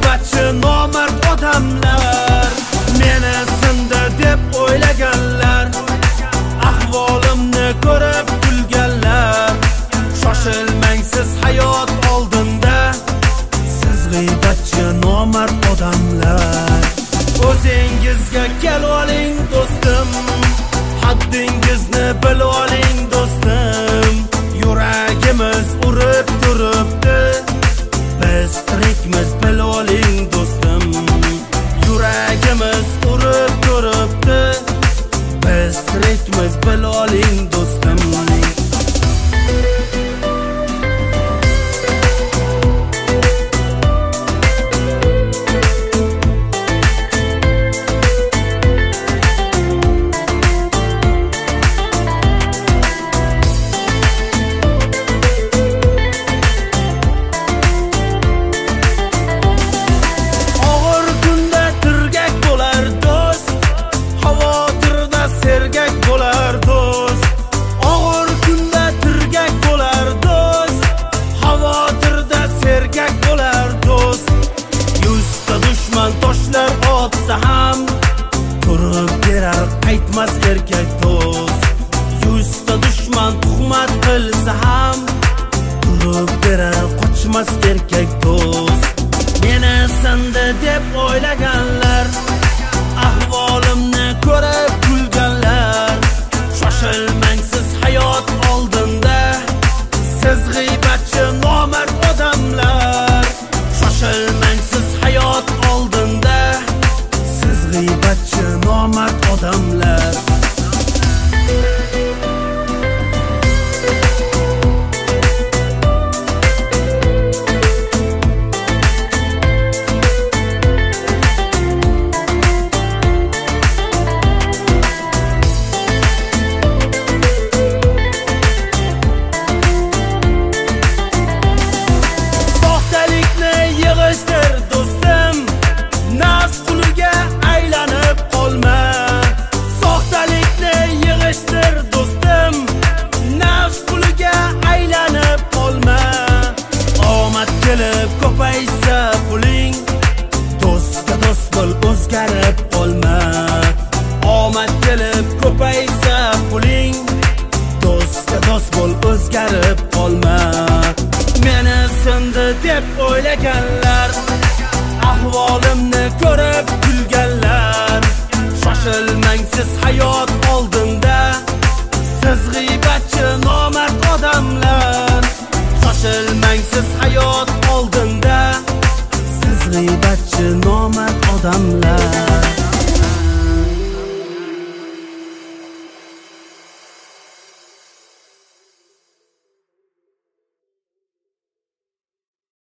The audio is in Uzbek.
g'iybatchi nomard odamlar meni sindi deb o'ylaganlar, ahvolimni ko'rib kulganlar. Shoshilmang siz hayot oldinda, siz g'iybatchi nomard odamlar. O'zingizga kelib oling do'stim, haddingizni bilib oling do'stim. Yuragimiz urib turibdi, biz tirikmiz bilib oling do'stim. Yuragimiz urib turibdi, biz tirikmiz bilib oling do'stim. Toshlar otsa ham turib berar qaytmas erkak do'st. 100 ta dushman tuhmat qilsa ham turib berar qochmas erkak do'st. Meni sindi deb o'ylaganlar, ahvolimni ko'rib kulganlar. Shoshilmang siz hayot oldinda, siz g'iybatchi nomard odamlar. Shoshilmang siz hayot oldinda, siz g'iybatchi nomard odamlar. Soxtalikni yig'ishtir do'stim, nafs quliga aylanib qolma. Soxtalikni yig'ishtir do'stim, nafs quliga aylanib qolma. Omad kelib ko'paysa puling, do'stga do'st bo'l o'zgarib qolma. Omad kelib ko'paysa puling, do'stga do'st bo'l o'zgarib qolma. Meni sindi deb o'ylaganlar, ahvolimni ko'rib kulganlar. Shoshilmang siz hayot oldinda, siz g'iybatchi nomard odamlar. Shoshilmang siz hayot oldinda, siz g'iybatchi nomard odamlar.